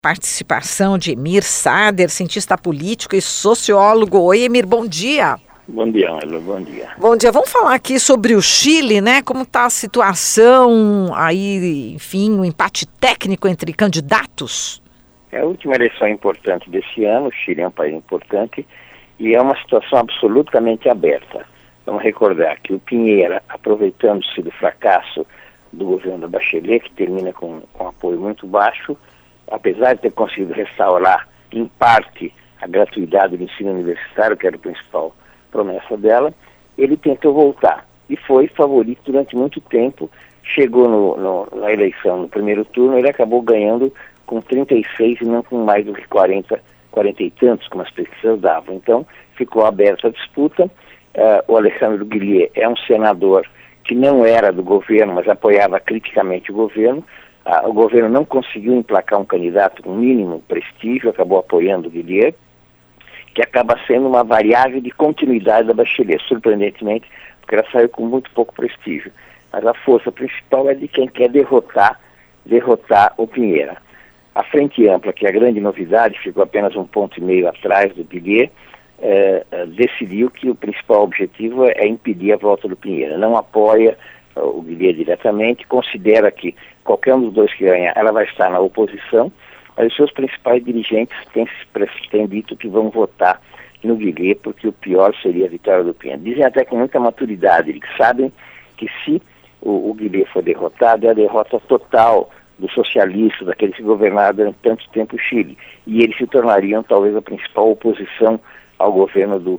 Participação de Emir Sader, cientista político e sociólogo. Oi, Emir, bom dia. Bom dia, Angela, bom dia. Bom dia, vamos falar aqui sobre o Chile, né? Como está a situação aí, enfim, um empate técnico entre candidatos? É a última eleição importante desse ano, o Chile é um país importante e é uma situação absolutamente aberta. Vamos recordar que o Piñera, aproveitando-se do fracasso do governo da Bachelet, que termina com apoio muito baixo, apesar de ter conseguido restaurar, em parte, a gratuidade do ensino universitário, que era a principal promessa dela, ele tentou voltar e foi favorito durante muito tempo. Chegou na eleição, no primeiro turno, ele acabou ganhando com 36 e não com mais do que 40 e tantos, como as pesquisas davam. Então, ficou aberta a disputa. O Alejandro Guillier é um senador que não era do governo, mas apoiava criticamente o governo. O governo não conseguiu emplacar um candidato com mínimo prestígio, acabou apoiando o Guillier, que acaba sendo uma variável de continuidade da Bachelet, surpreendentemente, porque ela saiu com muito pouco prestígio. Mas a força principal é de quem quer derrotar o Piñera. A Frente Ampla, que é a grande novidade, ficou apenas 1,5 ponto atrás do Guillier, decidiu que o principal objetivo é impedir a volta do Piñera. Não apoia o Guillier diretamente, considera que qualquer um dos dois que ganhar, ela vai estar na oposição, mas os seus principais dirigentes têm dito que vão votar no Guillier, porque o pior seria a vitória do Piñera. Dizem até com muita maturidade, que sabem que se o Guillier for derrotado, é a derrota total dos socialistas, daqueles que governaram durante tanto tempo o Chile, e eles se tornariam talvez a principal oposição ao governo do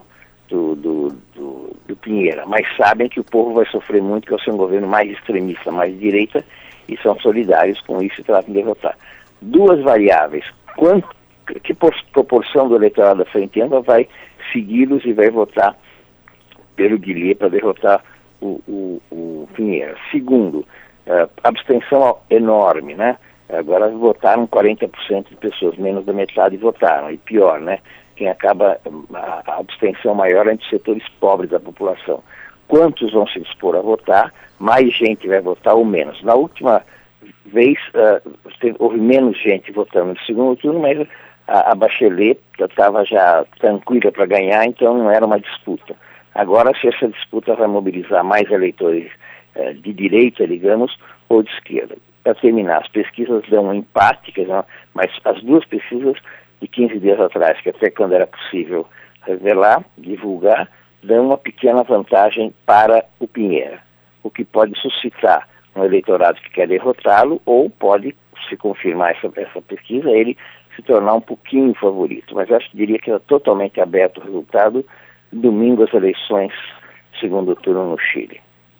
Piñera, mas sabem que o povo vai sofrer muito, que é o seu governo mais extremista, mais de direita, e são solidários com isso e tratam de derrotar. Duas variáveis: que proporção do eleitorado da Frente Ampla vai segui-los e vai votar pelo Guillier para derrotar o Piñera. Segundo, abstenção enorme, né? Agora votaram 40% de pessoas, menos da metade votaram, e pior, né? Quem acaba, a abstenção maior é entre os setores pobres da população. Quantos vão se dispor a votar? Mais gente vai votar ou menos? Na última vez, houve menos gente votando no segundo turno, mas a Bachelet estava já tranquila para ganhar, então não era uma disputa. Agora, se essa disputa vai mobilizar mais eleitores de direita, digamos, ou de esquerda. Para terminar, as pesquisas dão um empate, mas as duas pesquisas de 15 dias atrás, que até quando era possível revelar, divulgar, dão uma pequena vantagem para o Piñera, o que pode suscitar um eleitorado que quer derrotá-lo, ou pode, se confirmar essa pesquisa, ele se tornar um pouquinho favorito. Mas eu diria que é totalmente aberto o resultado. Domingo as eleições, segundo turno no Chile.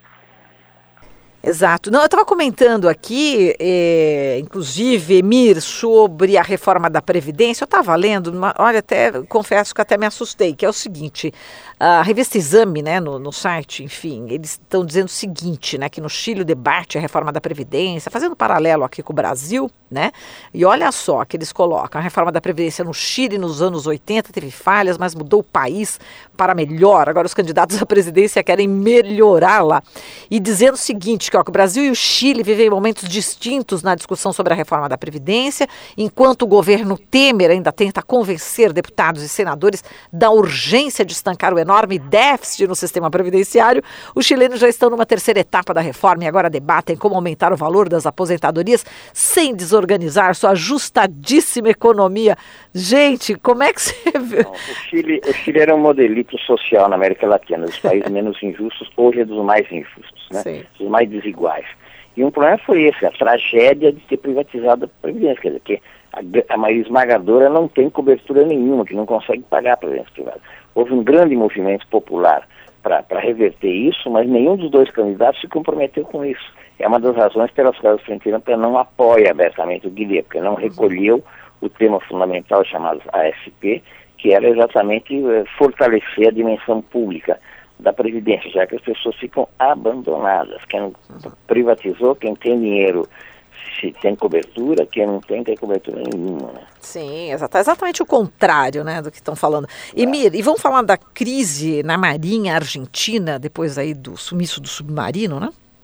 Exato. Não, eu estava comentando aqui, inclusive, Emir, sobre a reforma da Previdência. Eu estava lendo, olha, até confesso que até me assustei, que é o seguinte: a revista Exame, né, no site, enfim, eles estão dizendo o seguinte, né, que no Chile o debate a reforma da Previdência, fazendo paralelo aqui com o Brasil, né, e olha só que eles colocam: a reforma da Previdência no Chile nos anos 80 teve falhas, mas mudou o país para melhor. Agora os candidatos à presidência querem melhorá-la, e dizendo o seguinte, que o Brasil e o Chile vivem momentos distintos na discussão sobre a reforma da Previdência. Enquanto o governo Temer ainda tenta convencer deputados e senadores da urgência de estancar o enorme déficit no sistema previdenciário, os chilenos já estão numa terceira etapa da reforma e agora debatem como aumentar o valor das aposentadorias sem desorganizar sua ajustadíssima economia. Gente, como é que você vê? O Chile era um modelito social na América Latina, dos países menos injustos, hoje é dos mais injustos, né? Dos mais desiguais. E um problema foi esse, a tragédia de ter privatizado a Previdência, quer dizer, que a maioria esmagadora não tem cobertura nenhuma, que não consegue pagar a Previdência privada. Houve um grande movimento popular para reverter isso, mas nenhum dos dois candidatos se comprometeu com isso. É uma das razões pelas quais a Frente Ampla não apoia abertamente o Guillier, porque não recolheu o tema fundamental chamado ASP, que era exatamente fortalecer a dimensão pública da Previdência, já que as pessoas ficam abandonadas. Quem privatizou, quem tem dinheiro, se tem cobertura, quem não tem cobertura nenhuma. Né? Sim, exatamente o contrário, né, do que estão falando. Emir, e vamos falar da crise na Marinha Argentina, depois aí do sumiço do submarino, né?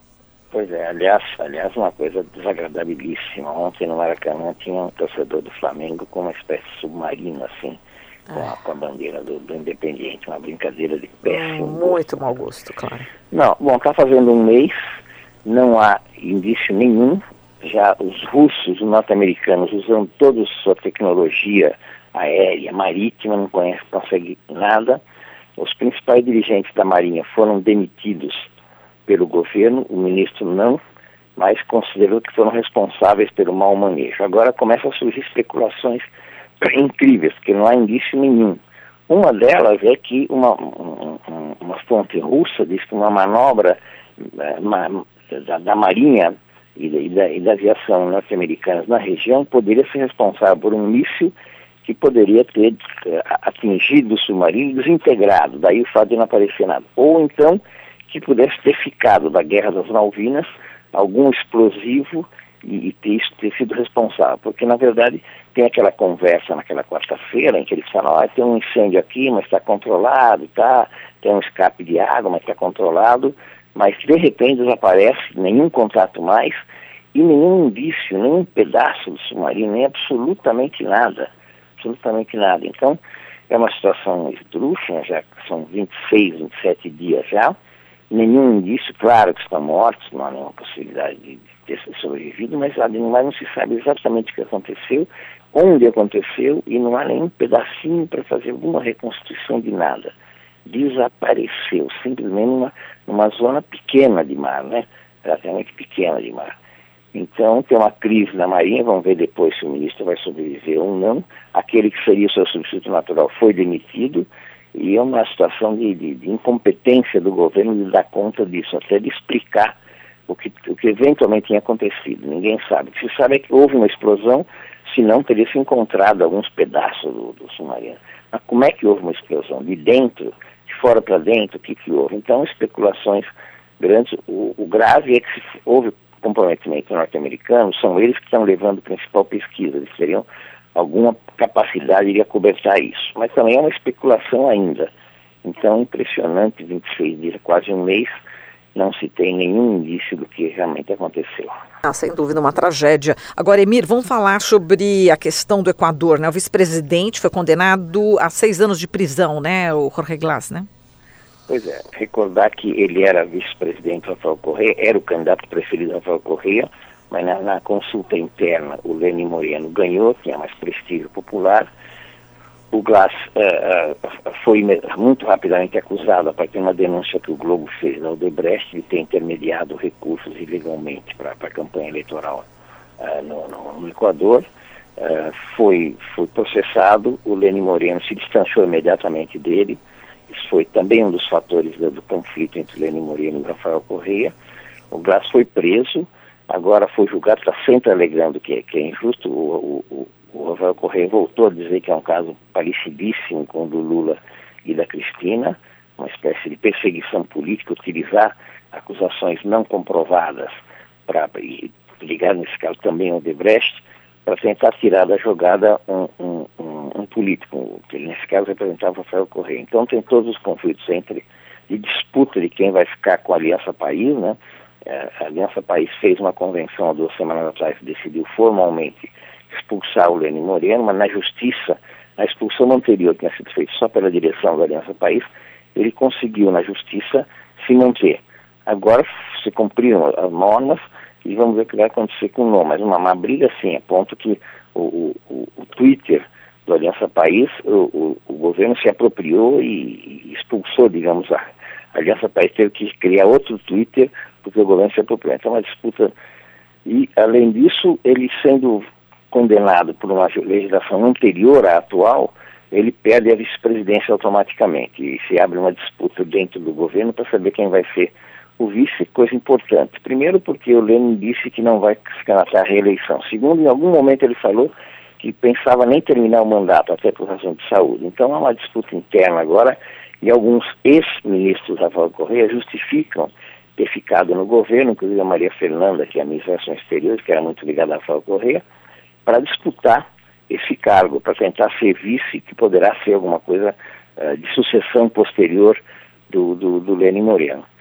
Pois é, aliás, uma coisa desagradabilíssima. Ontem no Maracanã tinha um torcedor do Flamengo com uma espécie de submarino, assim, com a bandeira do Independiente, uma brincadeira de péssimo Muito gosto. mau gosto, claro. Não, bom, está fazendo um mês, não há indício nenhum, já os russos, os norte-americanos, usando toda a sua tecnologia aérea, marítima, não conseguem nada. Os principais dirigentes da Marinha foram demitidos pelo governo, o ministro não, mas considerou que foram responsáveis pelo mau manejo. Agora começam a surgir especulações incríveis, porque não há indício nenhum. Uma delas é que uma fonte russa diz que uma manobra da Marinha e da aviação norte-americanas na região poderia ser responsável por um míssil que poderia ter atingido o submarino e desintegrado, daí o fato de não aparecer nada. Ou então que pudesse ter ficado da Guerra das Malvinas algum explosivo e ter sido responsável. Porque, na verdade, tem aquela conversa naquela quarta-feira em que eles falam, tem um incêndio aqui, mas está controlado, tem um escape de água, mas está controlado, mas de repente desaparece, nenhum contato mais e nenhum indício, nenhum pedaço do submarino, nem absolutamente nada. Absolutamente nada. Então, é uma situação esdrúxula, já são 26, 27 dias já, nenhum indício, claro que estão mortos, não há nenhuma possibilidade de ter sobrevivido, mas não se sabe exatamente o que aconteceu, onde aconteceu, e não há nenhum pedacinho para fazer alguma reconstituição de nada. Desapareceu, simplesmente numa zona pequena de mar, né? Relativamente pequena de mar. Então, tem uma crise na Marinha, vamos ver depois se o ministro vai sobreviver ou não. Aquele que seria o seu substituto natural foi demitido, e é uma situação de incompetência do governo de dar conta disso, até de explicar o que eventualmente tinha acontecido. Ninguém sabe. O que se sabe é que houve uma explosão, senão teria se encontrado alguns pedaços do submarino. Mas como é que houve uma explosão? De dentro, de fora para dentro, o que houve? Então, especulações grandes. O grave é que se houve comprometimento norte-americano, são eles que estão levando a principal pesquisa, eles teriam alguma capacidade de acobertar isso. Mas também é uma especulação ainda. Então, impressionante, 26 dias, quase um mês, não se tem nenhum indício do que realmente aconteceu. Sem dúvida, uma tragédia. Agora, Emir, vamos falar sobre a questão do Equador, né? O vice-presidente foi condenado a 6 anos de prisão, né? O Jorge Glass, né? Pois é, recordar que ele era vice-presidente Rafael Correa, era o candidato preferido Rafael Correa, mas na consulta interna o Lenin Moreno ganhou, tinha mais prestígio popular. O Glass foi muito rapidamente acusado, a partir de uma denúncia que o Globo fez da Odebrecht, de ter intermediado recursos ilegalmente para a campanha eleitoral no Equador. Foi processado, o Lenin Moreno se distanciou imediatamente dele. Isso foi também um dos fatores do conflito entre Lenin Moreno e Rafael Correa. O Glass foi preso, agora foi julgado, está sempre alegando que é injusto. O Rafael Correa voltou a dizer que é um caso parecidíssimo com o do Lula e da Cristina, uma espécie de perseguição política, utilizar acusações não comprovadas para ligar, nesse caso, também ao Odebrecht, para tentar tirar da jogada um político, que nesse caso representava o Rafael Correa. Então tem todos os conflitos de disputa de quem vai ficar com a Aliança País, né? A Aliança País fez uma convenção há 2 semanas atrás, decidiu formalmente expulsar o Lenin Moreno, mas na justiça, a expulsão anterior, que tinha sido feita só pela direção da Aliança País, ele conseguiu na justiça se manter. Agora se cumpriram as normas e vamos ver o que vai acontecer com o nome. Mas uma briga assim, a ponto que o Twitter do Aliança País, o governo se apropriou e expulsou, digamos, a Aliança País teve que criar outro Twitter porque o governo se apropriou. Então, uma disputa. E, além disso, ele sendo condenado por uma legislação anterior à atual, ele perde a vice-presidência automaticamente. E se abre uma disputa dentro do governo para saber quem vai ser o vice, coisa importante. Primeiro, porque o Lenin disse que não vai se candidatar à reeleição. Segundo, em algum momento ele falou que pensava nem terminar o mandato, até por razão de saúde. Então há uma disputa interna agora, e alguns ex-ministros da Rafael Correa justificam ter ficado no governo, inclusive a Maria Fernanda, que é a ministra das Relações Exteriores, que era muito ligada a Rafael Correa, para disputar esse cargo, para tentar ser vice, que poderá ser alguma coisa de sucessão posterior do Lenin Moreno.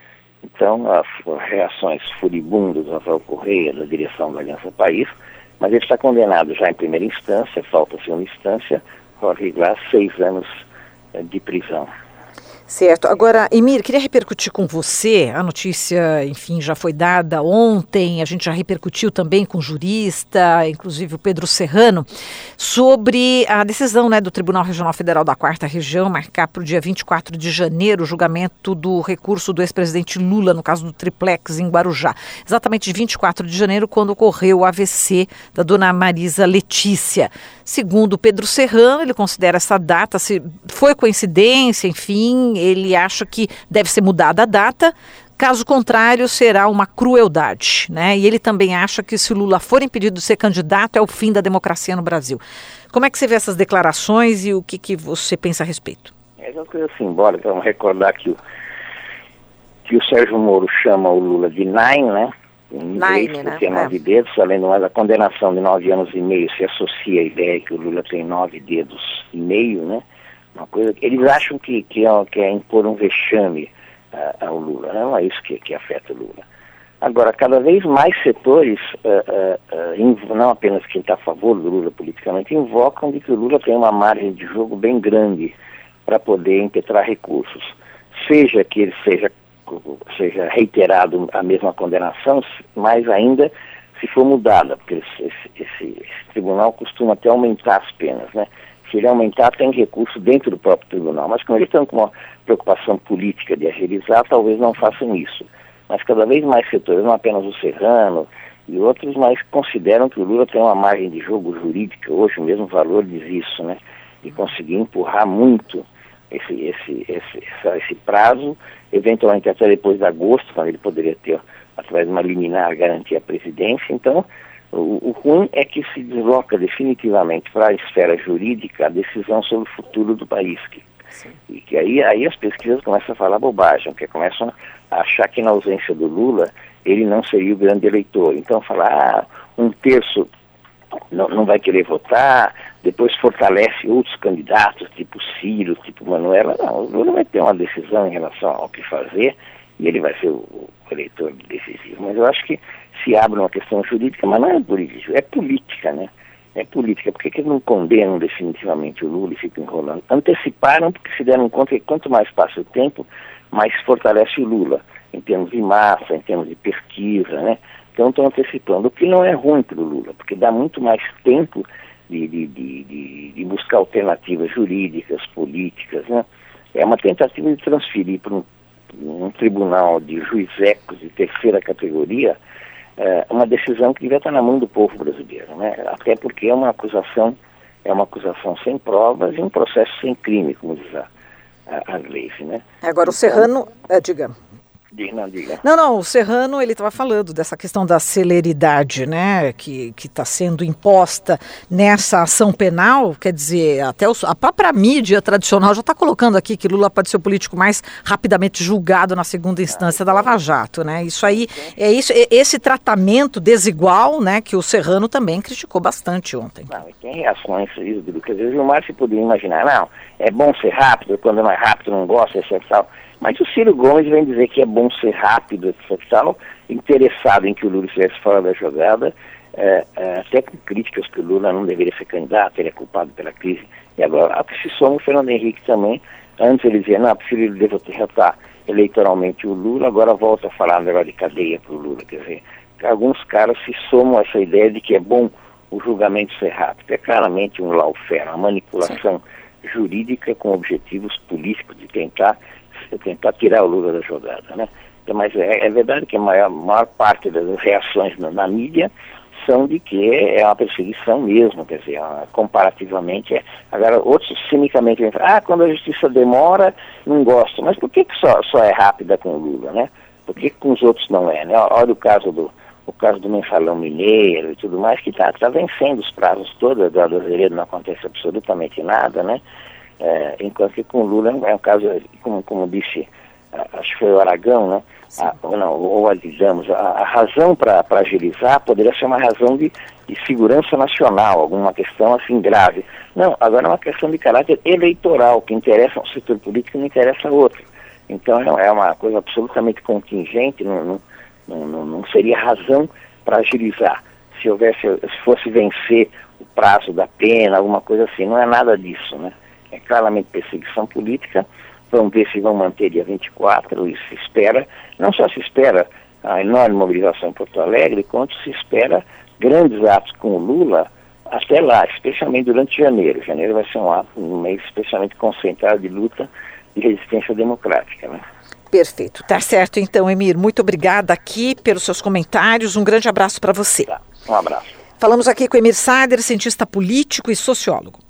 Então, as reações furibundas do Rafael Correia, da direção da Aliança País, mas ele está condenado já em primeira instância, falta segunda instância, Jorge Glass, 6 anos de prisão. Certo. Agora, Emir, queria repercutir com você, a notícia, enfim, já foi dada ontem, a gente já repercutiu também com o jurista, inclusive o Pedro Serrano, sobre a decisão, né, do Tribunal Regional Federal da 4ª Região, marcar para o dia 24 de janeiro o julgamento do recurso do ex-presidente Lula, no caso do triplex em Guarujá. Exatamente de 24 de janeiro, quando ocorreu o AVC da dona Marisa Letícia. Segundo Pedro Serrano, ele considera essa data, se foi coincidência, enfim, ele acha que deve ser mudada a data, caso contrário será uma crueldade, né? E ele também acha que se o Lula for impedido de ser candidato é o fim da democracia no Brasil. Como é que você vê essas declarações e o que você pensa a respeito? É uma coisa simbólica, vamos recordar que o Sérgio Moro chama o Lula de Nine, né? Nine, né? Porque 9 dedos, além do mais, a condenação de 9 anos e meio se associa à ideia que o Lula tem 9 dedos e meio, né? Uma coisa, eles acham que é impor um vexame ao Lula, não é isso que afeta o Lula. Agora, cada vez mais setores, não apenas quem está a favor do Lula politicamente, invocam de que o Lula tem uma margem de jogo bem grande para poder impetrar recursos. Seja que ele seja reiterado a mesma condenação, mais ainda se for mudada, porque esse tribunal costuma até aumentar as penas, né? Se ele aumentar, tem recurso dentro do próprio tribunal. Mas como eles estão com uma preocupação política de agilizar, talvez não façam isso. Mas cada vez mais setores, não apenas o Serrano e outros, mas consideram que o Lula tem uma margem de jogo jurídica, hoje o mesmo valor diz isso, né? De conseguir empurrar muito esse prazo, eventualmente até depois de agosto, quando ele poderia ter, através de uma liminar, garantir a presidência. Então, o ruim é que se desloca definitivamente para a esfera jurídica a decisão sobre o futuro do país. E que aí as pesquisas começam a falar bobagem, porque começam a achar que na ausência do Lula ele não seria o grande eleitor. Então falar, 1/3 não vai querer votar, depois fortalece outros candidatos, tipo Ciro, tipo Manuela. Não, o Lula vai ter uma decisão em relação ao que fazer e ele vai ser o eleitor decisivo. Mas eu acho que se abre uma questão jurídica, mas não é política, é política, né? É política. Por que eles não condenam definitivamente o Lula e ficam enrolando? Anteciparam porque se deram conta que quanto mais passa o tempo, mais fortalece o Lula, em termos de massa, em termos de pesquisa, né? Então estão antecipando, o que não é ruim para o Lula, porque dá muito mais tempo de buscar alternativas jurídicas, políticas, né? É uma tentativa de transferir para um tribunal de juizecos de terceira categoria uma decisão que devia estar na mão do povo brasileiro, né? Até porque é uma acusação sem provas e um processo sem crime, como diz as leis, né? Agora o Serrano, diga. Diga. Não, o Serrano, ele estava falando dessa questão da celeridade, né, que está sendo imposta nessa ação penal, quer dizer, até a própria mídia tradicional já está colocando aqui que Lula pode ser o político mais rapidamente julgado na segunda instância da Lava Jato, né, isso aí, esse tratamento desigual, né, que o Serrano também criticou bastante ontem. Não, e tem reações, quer dizer, o Gilmar se poderia imaginar, não, é bom ser rápido, quando não é rápido não gosta, etc. Mas o Ciro Gomes vem dizer que é bom ser rápido, etc. Interessado em que o Lula estivesse fora da jogada, até com críticas que o Lula não deveria ser candidato, ele é culpado pela crise. E agora, a que se soma o Fernando Henrique também. Antes ele dizia, não, prefiro ele derrotar eleitoralmente o Lula, agora volta a falar negócio de cadeia para o Lula. Quer dizer, alguns caras se somam a essa ideia de que é bom o julgamento ser rápido. É claramente um lawfare, uma manipulação jurídica com objetivos políticos de tentar tirar o Lula da jogada, né? Então, mas é verdade que a maior parte das reações na mídia são de que é uma perseguição mesmo, quer dizer, comparativamente agora outros cinicamente vêm falar, quando a justiça demora, não gosto, mas por que só é rápida com o Lula, né? Por que com os outros não é, né? Olha o caso do mensalão mineiro e tudo mais, que está vencendo os prazos todos, da Azeredo não acontece absolutamente nada, né? Enquanto que com o Lula é um caso, como disse, acho que foi o Aragão, né? Digamos, a razão para agilizar poderia ser uma razão de segurança nacional, alguma questão assim grave. Não, agora é uma questão de caráter eleitoral, que interessa um setor político e não interessa outro. Então é uma coisa absolutamente contingente, não seria razão para agilizar. Se fosse vencer o prazo da pena, alguma coisa assim, não é nada disso, né? É claramente perseguição política. Vamos ver se vão manter dia 24, e se espera, não só se espera a enorme mobilização em Porto Alegre, quanto se espera grandes atos com o Lula até lá, especialmente durante janeiro. Janeiro vai ser um mês especialmente concentrado de luta e resistência democrática, né? Perfeito. Tá certo, então, Emir. Muito obrigada aqui pelos seus comentários. Um grande abraço para você. Tá. Um abraço. Falamos aqui com Emir Sader, cientista político e sociólogo.